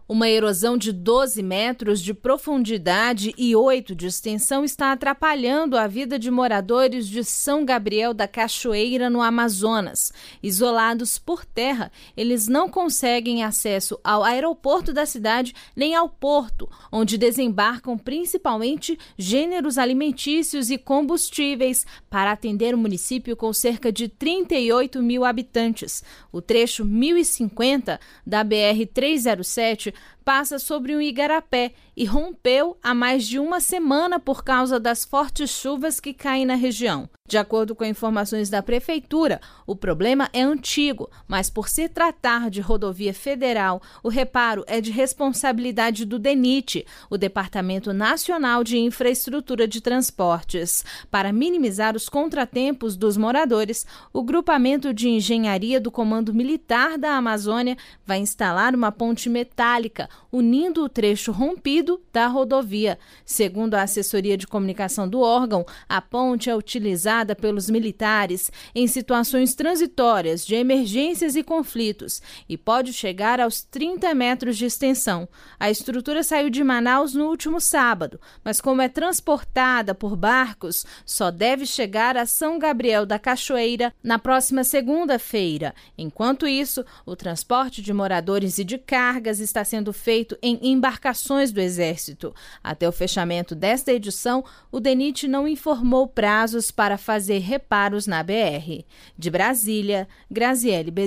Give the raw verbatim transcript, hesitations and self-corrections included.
Uma erosão de doze metros de profundidade e oito de extensão está atrapalhando a vida de moradores de São Gabriel da Cachoeira, no Amazonas. Isolados por terra, eles não conseguem acesso ao aeroporto da cidade nem ao porto, onde desembarcam principalmente gêneros alimentícios e combustíveis para atender o município com cerca de trinta e oito mil habitantes. O trecho mil e cinquenta da B R trezentos e sete passa sobre um igarapé e rompeu há mais de uma semana por causa das fortes chuvas que caem na região. De acordo com informações da Prefeitura, o problema é antigo, mas por se tratar de rodovia federal, o reparo é de responsabilidade do DENIT, o Departamento Nacional de Infraestrutura de Transportes. Para minimizar os contratempos dos moradores, o Grupamento de Engenharia do Comando Militar da Amazônia vai instalar uma ponte metálica unindo o trecho rompido da rodovia. Segundo a assessoria de comunicação do órgão, a ponte é utilizada pelos militares em situações transitórias de emergências e conflitos e pode chegar aos trinta metros de extensão. A estrutura saiu de Manaus no último sábado, mas como é transportada por barcos, só deve chegar a São Gabriel da Cachoeira na próxima segunda-feira. Enquanto isso, o transporte de moradores e de cargas está sendo feito em embarcações do Exército. Até o fechamento desta edição, o DENIT não informou prazos para fazer reparos na B R. De Brasília, Graziele Bezerra.